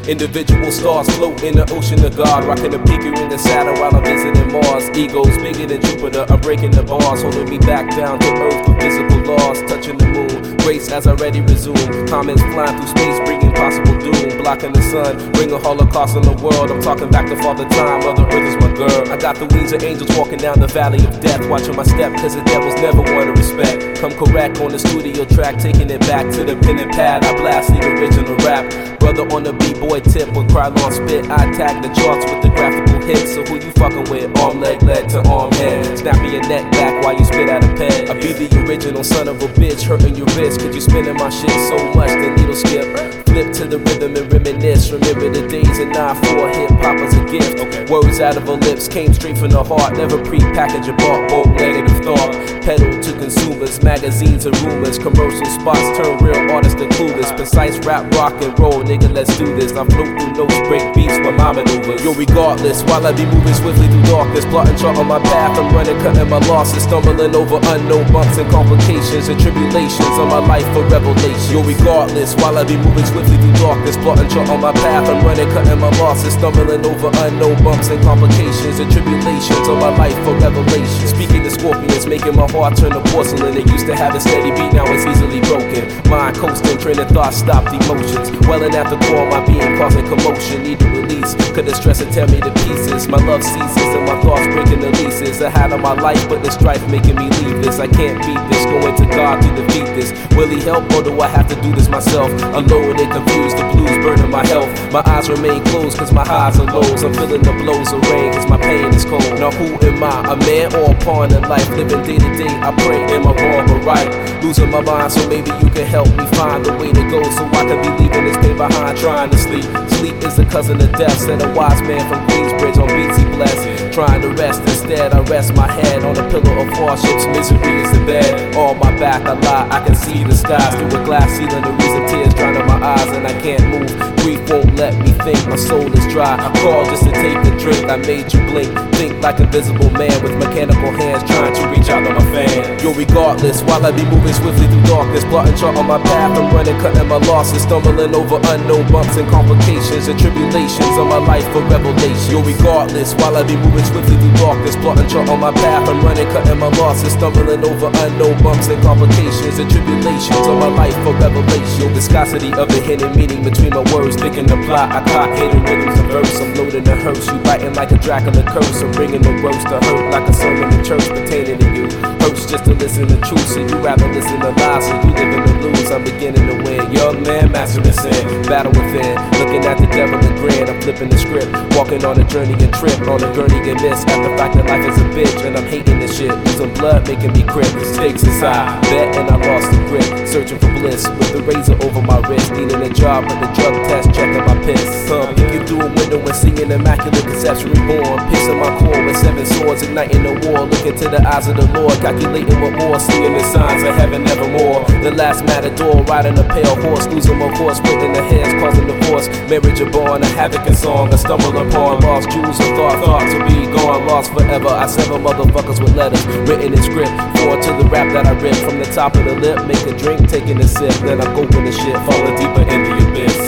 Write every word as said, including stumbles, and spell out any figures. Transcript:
Individual stars float in the ocean of God, rocking the peak in the Saturn while I'm visiting Mars. Egos bigger than Jupiter, I'm breaking the bars, holding me back down to earth with physical laws, touching the moon. Grace as I ready resume, comments flying through space, bringing possible doom, blocking the sun, bring a holocaust on the world. I'm talking back to Father Time, Mother Earth is my girl. I got the wings of angels walking down the valley of death, watching my step, cause the devils never want to respect. Come correct on the studio track, taking it back to the pen and pad. I blast the original rap. Brother on the b-boy tip, when Krylon spit, I tag the charts with the graphical hits. So who you fucking with? Arm, leg, leg to arm, head. Snapping your neck back while you spit out a pen. I be the original son of a bitch, hurting your wrist, cause you spinning my shit so much the needle skip. Flip to the rhythm and reminisce. Remember the days in nine four, hip-hop was a gift. Okay. Words out of her lips came straight from the heart. Never pre-packaged or bought, both negative thought. Pedal to consumers, magazines and rumors. Commercial spots turn real artists to clueless. Precise rap, rock and roll, nigga, let's do this. I float through notes, break beats with my maneuvers. Yo, regardless, while I be moving swiftly through darkness, plotting chart on my path, I'm running, cutting my losses, stumbling over unknown bumps and complications and tribulations on my life for revelation. Yo, regardless, while I be moving swiftly through darkness, plotting chart on my path, I'm running, cutting my losses, stumbling over unknown bumps and complications and tribulations on my life for revelation. Speaking to scorpions, making my heart turn to porcelain. It used to have a steady beat, now it's easily broken. Mind coasting, train of thought, stopped emotions. Welling at the core, my being causing commotion. Need to release, could the stress it tear me to pieces. My love ceases and my thoughts breaking the leases I had on my life, but the strife making me leave this. I can't beat this, going to God to defeat this. Will he help or do I have to do this myself? Alone and confused, the blues burning my health. My eyes remain closed cause my highs are lows. I'm feeling the blows of rain cause my pain is cold. Now who am I, a man or a pawn in life? Living day to day, I pray, am I wrong or right? Losing my mind, so maybe you can help me find the way to go, so I can be leaving this pain behind, trying to sleep. Sleep is a cousin of death, said a wise man from Queensbridge on Beats he blessed. Trying to rest instead, I rest my head on a pillow of hardships. Misery is the bed, on my back I lie, I can see the skies through a glass ceiling. The reason tears drowning my eyes and I can't move. Grief won't let me think, my soul is dry. I called just to take a drink, I made you blink. Think like a visible man with mechanical hands trying to reach out to my fan. Yo, regardless, while I be moving swiftly through darkness, plotting chart on my path, I'm running, cutting my losses, stumbling over unknown bumps and complications and tribulations on my life for revelation. Yo, regardless, while I be moving swiftly through darkness, plotting chart on my path, I'm running, cutting my losses, stumbling over unknown bumps and complications and tribulations on my life for revelation. Yo, viscosity of the hidden meaning between my words, thinking the plot, I caught hidden rhythms of verse. I'm loading the hearse, you biting like a Dracula curse. I'm bringing the roast to hurt like a sermon in church pertaining to you. Hurts just to listen to truth, so you rather listen to lies, so you living to lose. I'm beginning to win, young man, mastering sin, battle within, looking at the devil and grin. I'm flipping the script, walking on a journey and trip, on a gurney and miss, at the fact that life is a bitch, and I'm hating this shit, losing blood making me crip, stakes inside, bet and I lost the grip, searching for bliss, with the razor over my wrist, needing a job, but the drug test, checking my piss, huh, peeking through a window and seeing immaculate conception reborn, piercing my core with seven swords, igniting the war, looking to the eyes of the Lord, calculating what more, singing the signs of heaven nevermore, the last matador, riding a pale horse, losing my horse, splitting the heads, causing divorce, marriage a born, a havoc and song, I stumble upon, lost jewels of thought, thought to be gone, lost forever, I sever motherfuckers with letters, written in script, forward to the rap that I rip, from the top of the lip, make a drink, taking a sip, then I'm gulping the shit, falling deeper into the abyss.